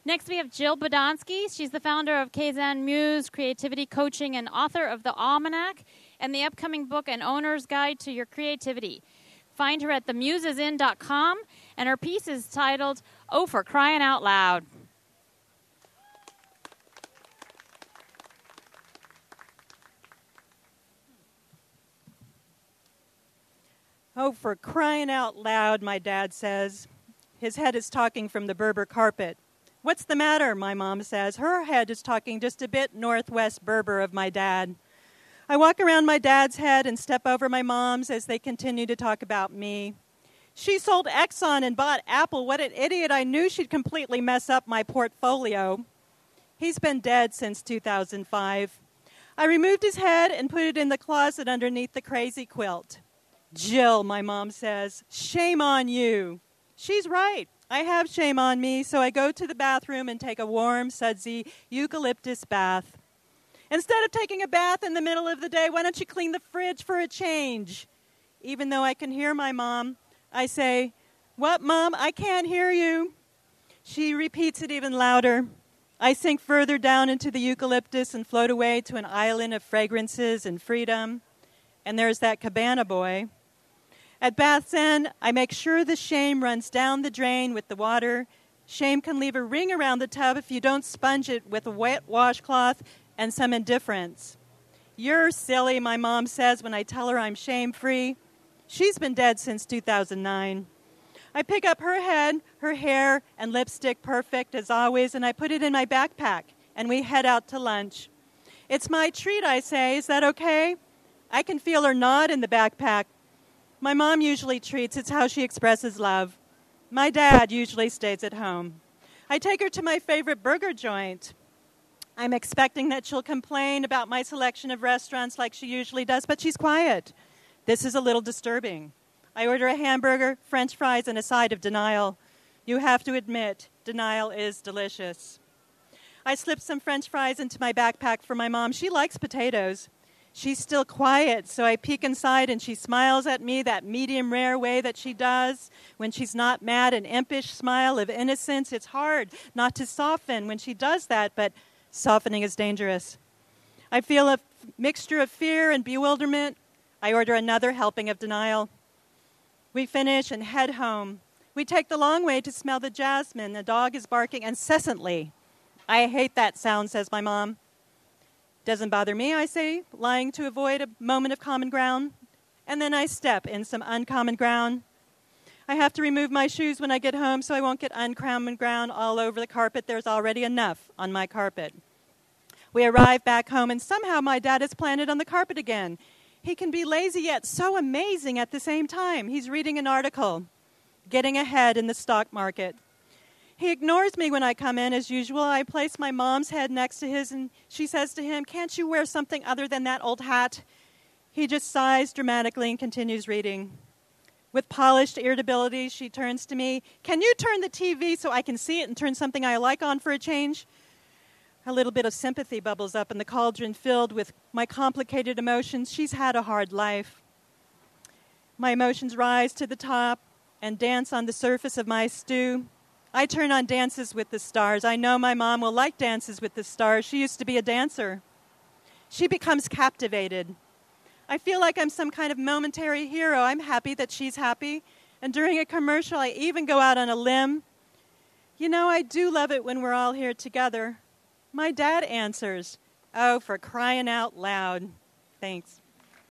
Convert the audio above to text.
Next, we have Jill Bodonsky. She's the founder of Kaizen Muse Creativity Coaching and author of The Almanac and the upcoming book, An Owner's Guide to Your Creativity. Find her at themusesin.com, and her piece is titled, Oh, for Crying Out Loud. Oh, for crying out loud, my dad says. His head is talking from the Berber carpet. What's the matter, my mom says. Her head is talking just a bit northwest Berber of my dad. I walk around my dad's head and step over my mom's as they continue to talk about me. She sold Exxon and bought Apple. What an idiot. I knew she'd completely mess up my portfolio. He's been dead since 2005. I removed his head and put it in the closet underneath the crazy quilt. Jill, my mom says, shame on you. She's right. I have shame on me, so I go to the bathroom and take a warm, sudsy eucalyptus bath. Instead of taking a bath in the middle of the day, why don't you clean the fridge for a change? Even though I can hear my mom, I say, what, Mom? I can't hear you. She repeats it even louder. I sink further down into the eucalyptus and float away to an island of fragrances and freedom. And there's that cabana boy. At Bath's End, I make sure the shame runs down the drain with the water. Shame can leave a ring around the tub if you don't sponge it with a wet washcloth and some indifference. You're silly, my mom says when I tell her I'm shame-free. She's been dead since 2009. I pick up her head, her hair, and lipstick perfect as always, and I put it in my backpack, and we head out to lunch. It's my treat, I say. Is that okay? I can feel her nod in the backpack. My mom usually treats. It's how she expresses love. My dad usually stays at home. I take her to my favorite burger joint. I'm expecting that she'll complain about my selection of restaurants like she usually does, but she's quiet. This is a little disturbing. I order a hamburger, French fries, and a side of denial. You have to admit, denial is delicious. I slip some French fries into my backpack for my mom. She likes potatoes. She's still quiet, so I peek inside and she smiles at me that medium rare way that she does when she's not mad, an impish smile of innocence. It's hard not to soften when she does that, but softening is dangerous. I feel a mixture of fear and bewilderment. I order another helping of denial. We finish and head home. We take the long way to smell the jasmine. The dog is barking incessantly. I hate that sound, says my mom. Doesn't bother me, I say, lying to avoid a moment of common ground. And then I step in some uncommon ground. I have to remove my shoes when I get home so I won't get uncommon ground all over the carpet. There's already enough on my carpet. We arrive back home, and somehow my dad is planted on the carpet again. He can be lazy yet so amazing at the same time. He's reading an article, getting ahead in the stock market. He ignores me when I come in, as usual. I place my mom's head next to his, and she says to him, can't you wear something other than that old hat? He just sighs dramatically and continues reading. With polished irritability, she turns to me. Can you turn the TV so I can see it and turn something I like on for a change? A little bit of sympathy bubbles up in the cauldron filled with my complicated emotions. She's had a hard life. My emotions rise to the top and dance on the surface of my stew. I turn on Dances with the Stars. I know my mom will like Dances with the Stars. She used to be a dancer. She becomes captivated. I feel like I'm some kind of momentary hero. I'm happy that she's happy. And during a commercial, I even go out on a limb. You know, I do love it when we're all here together. My dad answers, oh, for crying out loud. Thanks.